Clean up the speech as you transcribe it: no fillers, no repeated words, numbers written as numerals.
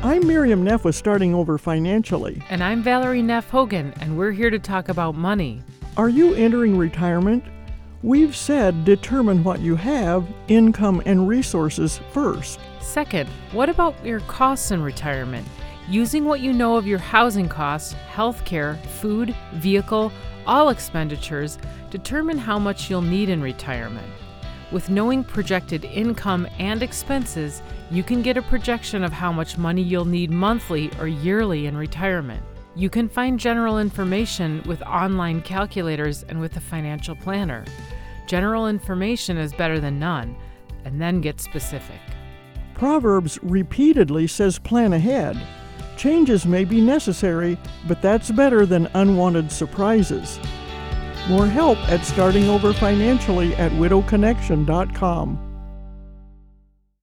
I'm Miriam Neff with Starting Over Financially. And I'm Valerie Neff Hogan, and we're here to talk about money. Are you entering retirement? We've said determine what you have, income and resources first. Second, what about your costs in retirement? Using what you know of your housing costs, healthcare, food, vehicle, all expenditures, determine how much you'll need in retirement. With knowing projected income and expenses, you can get a projection of how much money you'll need monthly or yearly in retirement. You can find general information with online calculators and with a financial planner. General information is better than none, and then get specific. Proverbs repeatedly says plan ahead. Changes may be necessary, but that's better than unwanted surprises. More help at Starting Over Financially at widowconnection.com.